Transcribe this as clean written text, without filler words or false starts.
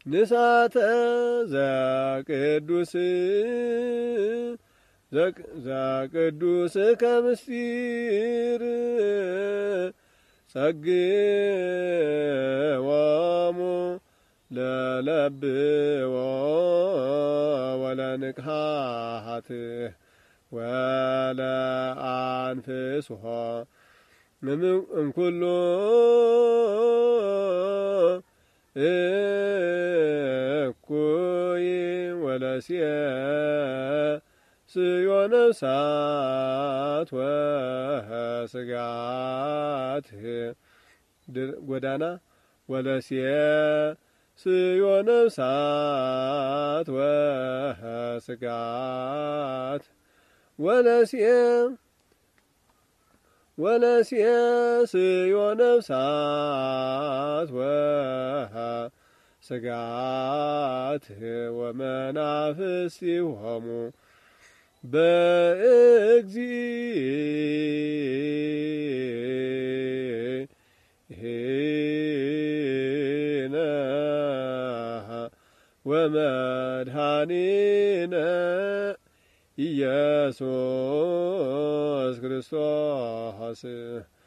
ንሳተ ዘቅዱስ ከምስጢር ጸግዎሙ ለለብዎ ወለንቅሃት ወለአንፍስሖ እምኩሉ እኩይ ወለስዮ ነፍሳት ወስጋት ጎዳና ወለስዮ ነፍሳት ወስጋት ወለስዮ ነፍሳት ወስጋት ወመናፍስቲሆሙ በእግዚእነ ወመድኃኒነ ኢየሱስ ክርስቶስ